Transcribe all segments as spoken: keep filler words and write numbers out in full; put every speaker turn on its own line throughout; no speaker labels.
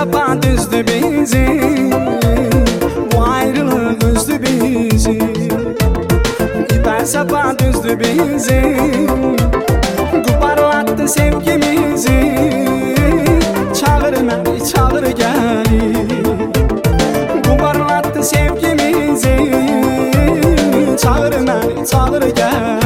sapa düzdü bizi, bu ayrılık üzdü bizi. İper sapa düzdü bizi, kuparlattı sevgimizi. Çağır beni, çağır gel, kuparlattı sevgimizi. Çağır beni, çağır gel.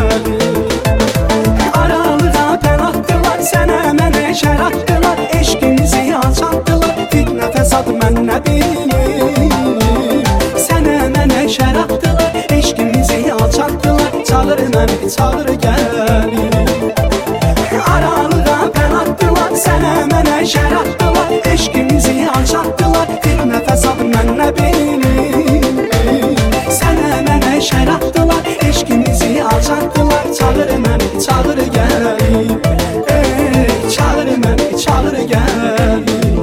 Aralığa pen attılar, sənə mənə şər attılar. Eşkimizi alçattılar, fitnə fesad mən nə bilim. Sənə mənə şər attılar, eşkimizi alçattılar. Çağır məni, çağır gəl. Aralığa pen attılar, sənə mənə şər attılar. Eşkimizi alçattılar, fitnə fesad mən nə bilim. Sənə mənə şər attılar, eşkimizi alçattılar. Çağır məni, çağır gəl. Ey, çağır məni, çağır gəl.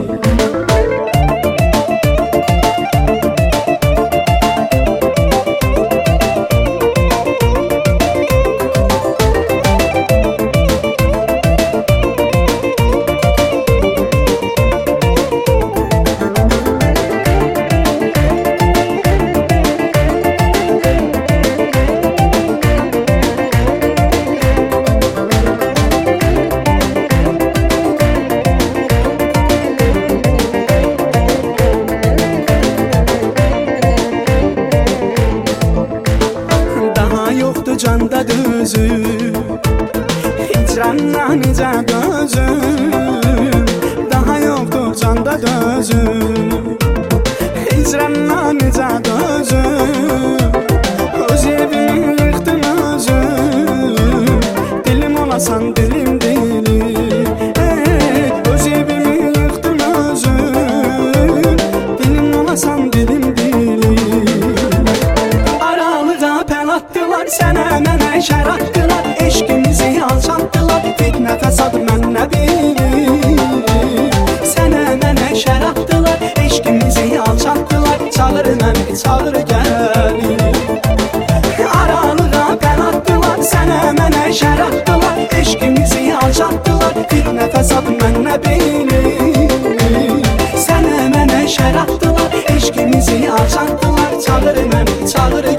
Canda düzüm, hicranla necə dözüm. Daha yoktur canda dözüm, hicranla necə dözüm. Öz evimi yıktım özüm, dilim olasan dilim dilim. Hey, öz evimi yıktım özüm, dilim olasan dilim dilim. Aralığa pen attılar, sənə mənə şər attılar. Eşkimizi alçattılar, fitnə fesad mən nə bilim. Sənə mənə şər attılar, eşkimizi alçattılar. Çağır məni, çağır gəl. Aralığa pen attılar, sənə mənə şər attılar. Eşkimizi alçattılar, fitnə fesad mən nə bilim. Sənə mənə şər attılar, eşkimizi alçattılar. Çağır məni, çağır